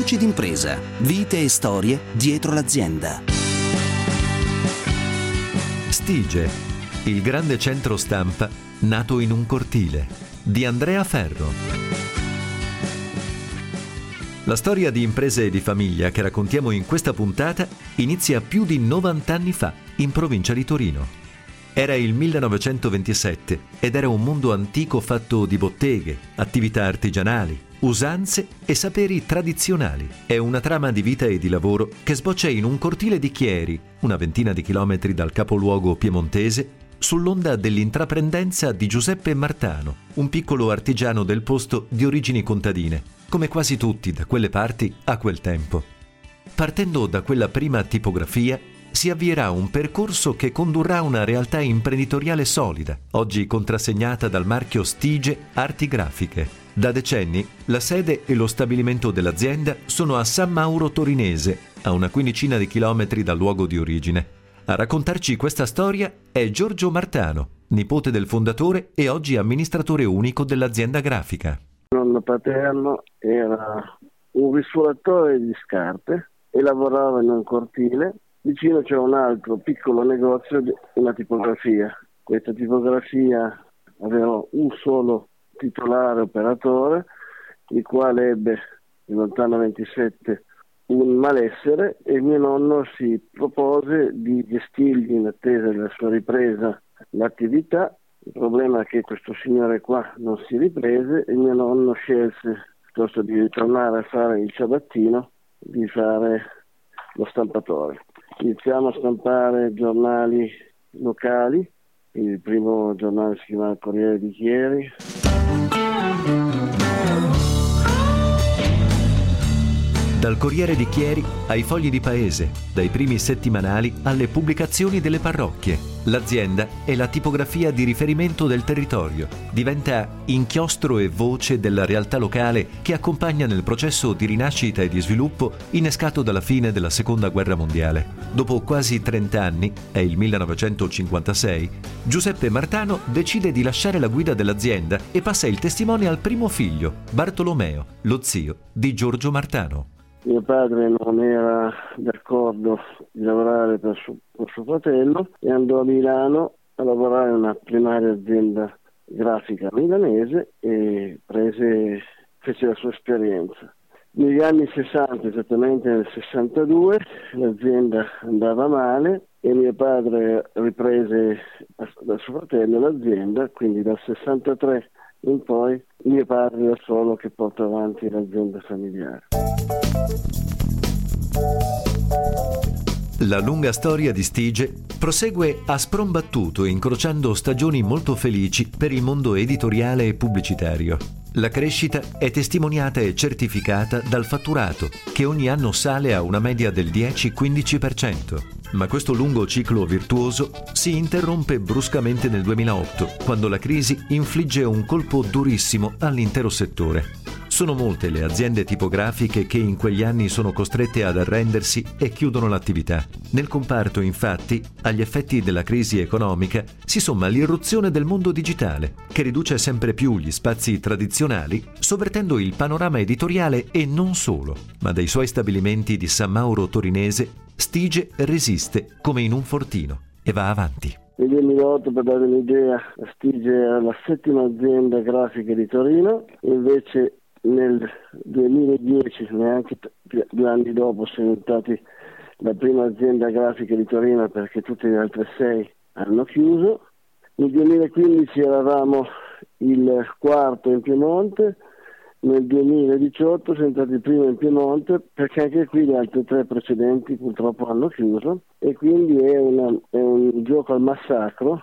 Voci d'impresa, vite e storie dietro l'azienda. Stige, il grande centro stampa nato in un cortile, di Andrea Ferro. La storia di imprese e di famiglia che raccontiamo in questa puntata inizia più di 90 anni fa, in provincia di Torino. Era il 1927 ed era un mondo antico fatto di botteghe, attività artigianali, usanze e saperi tradizionali. È una trama di vita e di lavoro che sboccia in un cortile di Chieri, una ventina di chilometri dal capoluogo piemontese, sull'onda dell'intraprendenza di Giuseppe Martano, un piccolo artigiano del posto di origini contadine, come quasi tutti da quelle parti a quel tempo. Partendo da quella prima tipografia, si avvierà un percorso che condurrà a una realtà imprenditoriale solida, oggi contrassegnata dal marchio Stige Arti Grafiche. Da decenni, la sede e lo stabilimento dell'azienda sono a San Mauro Torinese, a una quindicina di chilometri dal luogo di origine. A raccontarci questa storia è Giorgio Martano, nipote del fondatore e oggi amministratore unico dell'azienda grafica. Il nonno paterno era un risuratore di scarpe e lavorava in un cortile. Vicino c'è un altro piccolo negozio, una tipografia. Questa tipografia aveva un solo titolare operatore, il quale ebbe nel lontano 27 un malessere e mio nonno si propose di gestirgli in attesa della sua ripresa l'attività. Il problema è che questo signore qua non si riprese e mio nonno scelse, piuttosto di ritornare a fare il ciabattino, di fare lo stampatore. Iniziamo a stampare giornali locali, il primo giornale si chiama Corriere di Chieri. Dal Corriere di Chieri ai fogli di paese, dai primi settimanali alle pubblicazioni delle parrocchie. L'azienda è la tipografia di riferimento del territorio. Diventa inchiostro e voce della realtà locale che accompagna nel processo di rinascita e di sviluppo innescato dalla fine della Seconda Guerra Mondiale. Dopo quasi 30 anni, è il 1956, Giuseppe Martano decide di lasciare la guida dell'azienda e passa il testimone al primo figlio, Bartolomeo, lo zio di Giorgio Martano. Mio padre non era d'accordo di lavorare per suo fratello e andò a Milano a lavorare in una primaria azienda grafica milanese e fece la sua esperienza. Negli anni 60, esattamente nel 62, l'azienda andava male e mio padre riprese da suo fratello l'azienda, quindi dal 63 in poi mio padre da solo che porta avanti l'azienda familiare. La lunga storia di Stige prosegue a sprombattuto, incrociando stagioni molto felici per il mondo editoriale e pubblicitario. La crescita è testimoniata e certificata dal fatturato, che ogni anno sale a una media del 10-15%. Ma questo lungo ciclo virtuoso si interrompe bruscamente nel 2008, quando la crisi infligge un colpo durissimo all'intero settore. Sono molte le aziende tipografiche che in quegli anni sono costrette ad arrendersi e chiudono l'attività. Nel comparto, infatti, agli effetti della crisi economica si somma l'irruzione del mondo digitale, che riduce sempre più gli spazi tradizionali, sovvertendo il panorama editoriale e non solo. Ma dai suoi stabilimenti di San Mauro Torinese, Stige resiste come in un fortino e va avanti. Nel 2008, per dare un'idea, Stige era la 7ª azienda grafica di Torino, invece nel 2010, neanche 2 anni dopo, siamo diventati la prima azienda grafica di Torino perché tutte le altre 6 hanno chiuso. Nel 2015 eravamo il 4º in Piemonte, nel 2018 siamo stati il primo in Piemonte perché anche qui le altre 3 precedenti purtroppo hanno chiuso e quindi è un gioco al massacro.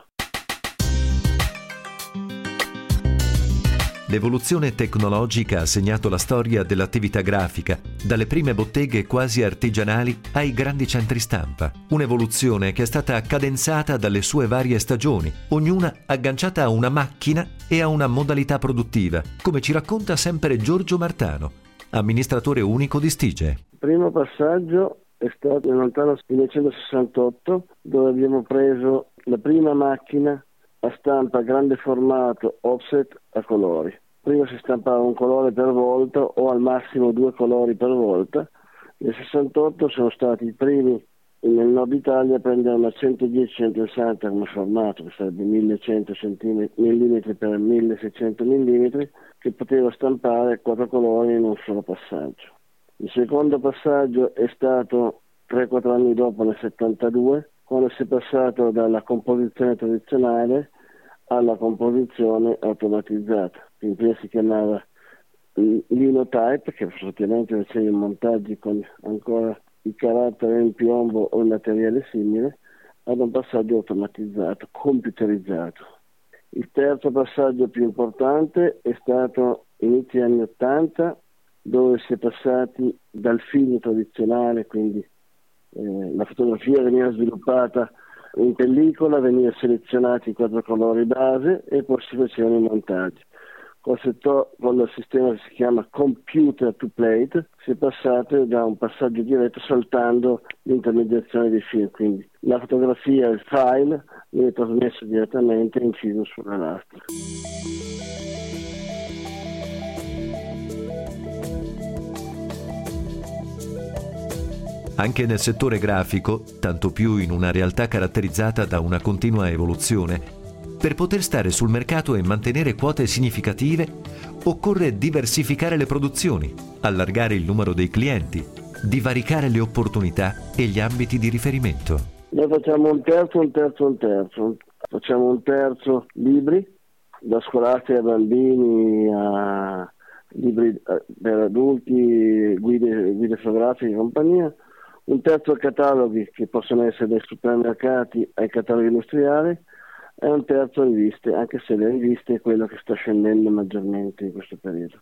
L'evoluzione tecnologica ha segnato la storia dell'attività grafica, dalle prime botteghe quasi artigianali ai grandi centri stampa. Un'evoluzione che è stata cadenzata dalle sue varie stagioni, ognuna agganciata a una macchina e a una modalità produttiva, come ci racconta sempre Giorgio Martano, amministratore unico di Stige. Il primo passaggio è stato nel lontano 1968, dove abbiamo preso la prima macchina a stampa grande formato offset a colori. prima si stampava un colore per volta o al massimo 2 colori per volta. Nel 68 sono stati i primi nel nord Italia a prendere una 110-160 come formato, che sarebbe 1100 mm per 1600 mm, che poteva stampare 4 colori in un solo passaggio. Il secondo passaggio è stato 3-4 anni dopo, nel 72, quando si è passato dalla composizione tradizionale alla composizione automatizzata. Quindi prima si chiamava linotype, che praticamente faceva i montaggi con ancora il carattere in piombo o il materiale simile, ad un passaggio automatizzato, computerizzato. Il terzo passaggio più importante è stato inizio anni 80, dove si è passati dal film tradizionale, quindi la fotografia veniva sviluppata in pellicola, veniva selezionati i 4 colori base e poi si facevano i montaggi. Con il sistema che si chiama computer to plate si è passato da un passaggio diretto saltando l'intermediazione dei film, quindi la fotografia, il file viene trasmesso direttamente e inciso sulla lastra. Anche nel settore grafico, tanto più in una realtà caratterizzata da una continua evoluzione, per poter stare sul mercato e mantenere quote significative, occorre diversificare le produzioni, allargare il numero dei clienti, divaricare le opportunità e gli ambiti di riferimento. Noi facciamo un terzo. Facciamo un terzo libri, da scolastica a bambini a libri per adulti, guide fotografiche e compagnia. Un terzo cataloghi, che possono essere dai supermercati ai cataloghi industriali, e un terzo riviste, anche se le riviste è quello che sta scendendo maggiormente in questo periodo.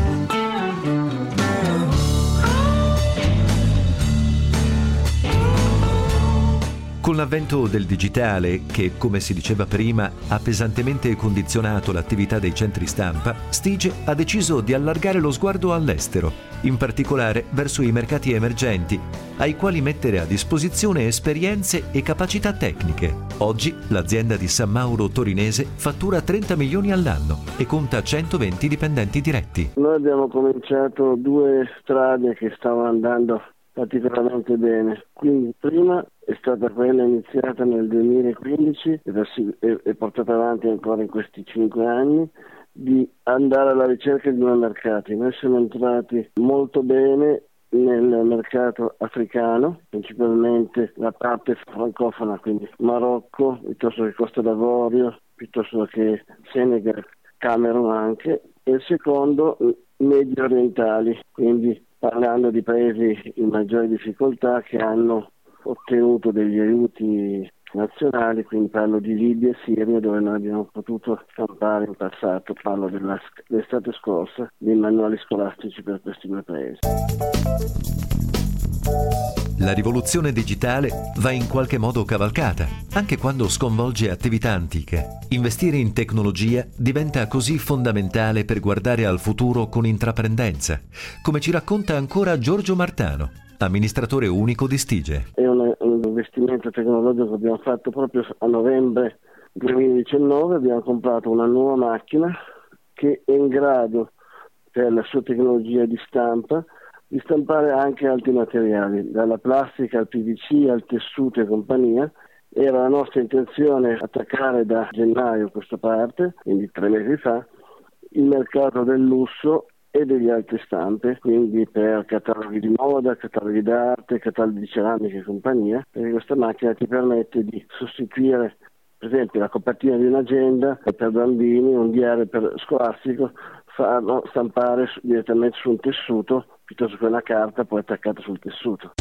Con l'avvento del digitale, che come si diceva prima ha pesantemente condizionato l'attività dei centri stampa, Stige ha deciso di allargare lo sguardo all'estero, in particolare verso i mercati emergenti, ai quali mettere a disposizione esperienze e capacità tecniche. Oggi l'azienda di San Mauro torinese fattura 30 milioni all'anno e conta 120 dipendenti diretti. Noi abbiamo cominciato 2 strade che stavano andando particolarmente bene. Quindi prima è stata quella iniziata nel 2015 e portata avanti ancora in questi 5 anni, di andare alla ricerca di nuovi mercati. Noi siamo entrati molto bene nel mercato africano, principalmente la parte francofona, quindi Marocco, piuttosto che Costa d'Avorio, piuttosto che Senegal, Camerun anche, e il secondo medio orientali, quindi parlando di paesi in maggiore difficoltà che hanno ottenuto degli aiuti nazionali, quindi parlo di Libia e Siria, dove noi abbiamo potuto stampare in passato, parlo dell'estate scorsa, dei manuali scolastici per questi 2 paesi. La rivoluzione digitale va in qualche modo cavalcata, anche quando sconvolge attività antiche. Investire in tecnologia diventa così fondamentale per guardare al futuro con intraprendenza, come ci racconta ancora Giorgio Martano, amministratore unico di Stige. È un investimento tecnologico che abbiamo fatto proprio a novembre 2019, abbiamo comprato una nuova macchina che è in grado, per la sua tecnologia di stampa, di stampare anche altri materiali, dalla plastica al PVC al tessuto e compagnia. Era la nostra intenzione attaccare da gennaio questa parte, quindi 3 mesi fa, il mercato del lusso e degli altri stampe, quindi per cataloghi di moda, cataloghi d'arte, cataloghi di ceramica e compagnia, perché questa macchina ti permette di sostituire per esempio la copertina di un'agenda per bambini, un diario scolastico, farlo stampare direttamente su un tessuto piuttosto che una carta poi attaccata sul tessuto.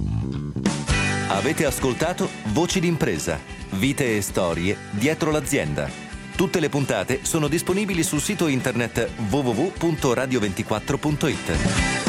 Avete ascoltato Voci d'impresa, vite e storie dietro l'azienda. Tutte le puntate sono disponibili sul sito internet www.radio24.it.